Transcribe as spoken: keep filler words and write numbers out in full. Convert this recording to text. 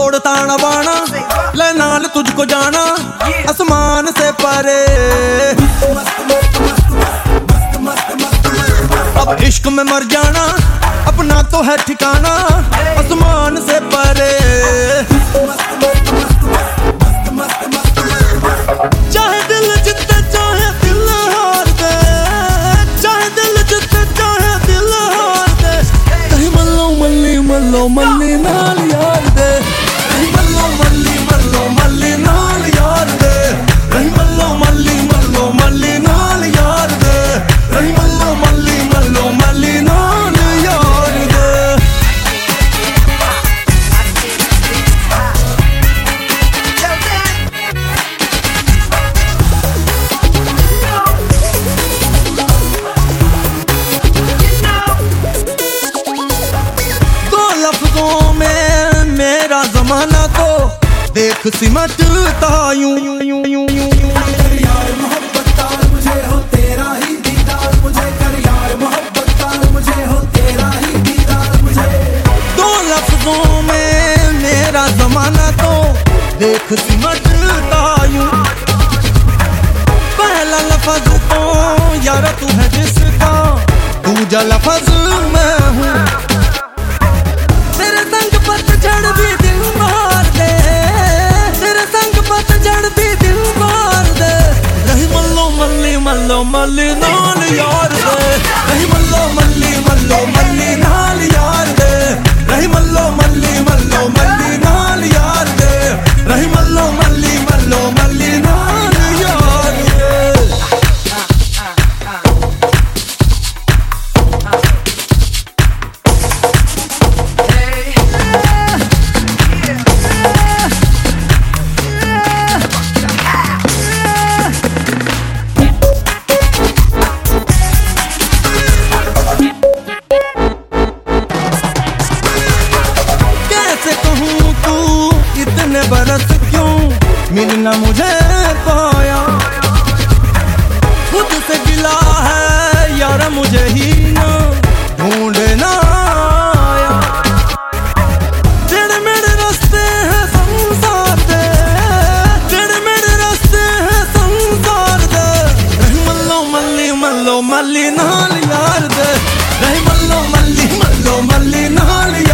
तोड़ ताना बाना, ले नाल तुझको जाना आसमान से परे। अब इश्क में मर जाना अपना तो है ठिकाना आसमान से परे। चाहे दिल जितने चाहे दिल हार दे, चाहे दिल जितने चाहे दिल हार दे, कहीं मल्लो मल्ली मल्लो मल्ली नाल यार दे, कहीं मल्लो मल्ली मल्लो मल्ली नाल यार दे, कहीं मल्लो मल्ली मल्लो मल्ली नाल यार दे, कहीं मल्लो मल्ली मल्लो मल्ली नाल यार दे। लफ्ज़ों में मेरा ज़माना तो देख सिमटता यूं यूं यूं यूं यूं कर यार मोहब्बत तार मुझे हो तेरा ही दीदार, मुझे कर यार मोहब्बत तार मुझे हो तेरा ही दीदार मुझे। दो लफ्ज़ों में मेरा ज़माना तो देख सिमटता यूं, पहला लफ्ज़ तो यार तू है जिसका, दूजा लफ्ज़ मैं हूँ। तेरे संग पतझड़ भी दिल मार दे, तेरे संग पतझड़ भी दिल मार दे, रही मल्लो मल्ली मल्लो मल्ली नाल यार दे, रही मल्लो मल्ली मल्लो मल्ली नाल यार दे, रही मल्लो मल्ली मल्लो मल्ली नाल यार दे, रही मल्लो मल्ली मल्लो मल्ली नाल यार दे। इतने बरस क्यों मिलना मुझे पाया, खुद से गिला है यार मुझे ही ना ढूंढना आया। तेरे मेरे रास्ते हैं संसार दे, तेरे मेरे रास्ते हैं संसार दे, रही मल्लो मल्ली मल्लो मल्ली नाल यार दे, रही मल्लो मल्ली मल्लो मल्ली नाल